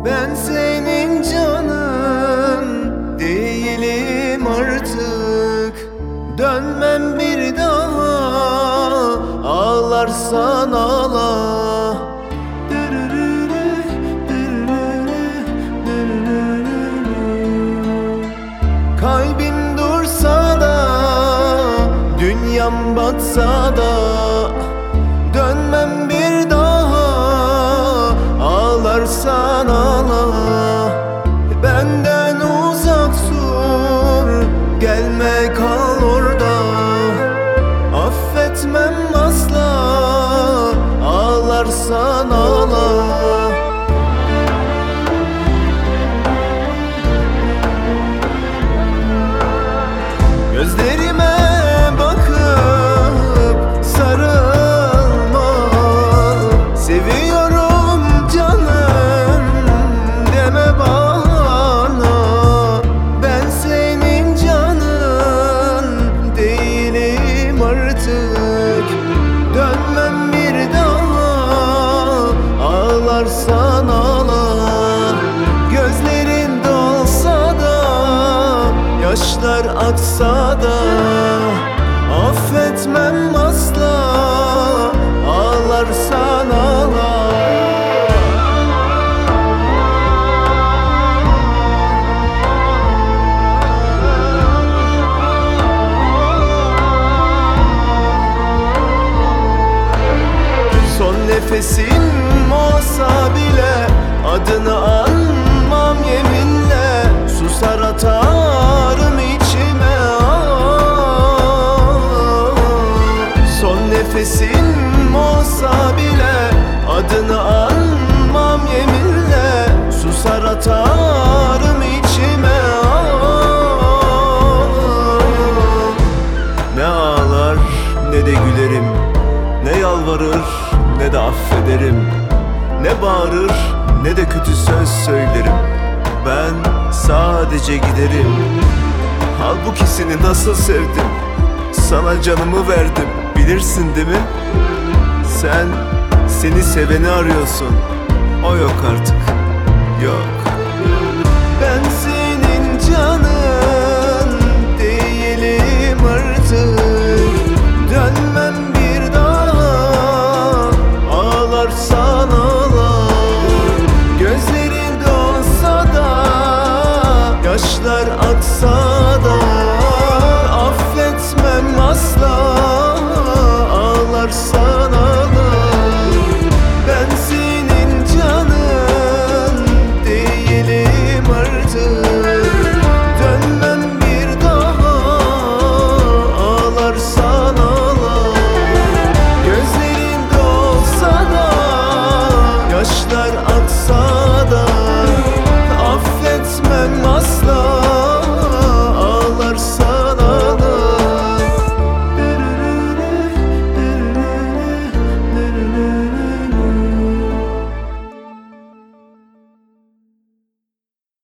Ben senin canın değilim artık. Dönmem bir daha, ağlarsan ağla. Kalbim dursa da, dünyam batsa da, dönmem bir daha, ağlarsan ağla. Benden uzak dur, gelme kal orada. Affetmem asla, ağlarsan ağla. Gözlerime bakıp sarılma. Seviyorum canım deme bana. Ben senin canın değilim artık. Dönmem bir daha, ağlarsan ağla. Gözlerin dolsa da, yaşlar aksa da, affetmem asla, ağlarsan ağla. Son nefesim olsa bile adını anmam yeminle. Susar atarım içime, son nefesim olsa bile adını anmam yeminle. Susar atarım içime, ne ağlar ne de gülerim, ne yalvarır ne de affederim, ne bağırır ne de kötü söz söylerim. Ben sadece giderim. Halbuki seni nasıl sevdim, sana canımı verdim, bilirsin değil mi? Sen seni seveni arıyorsun, o yok artık, yok. Ben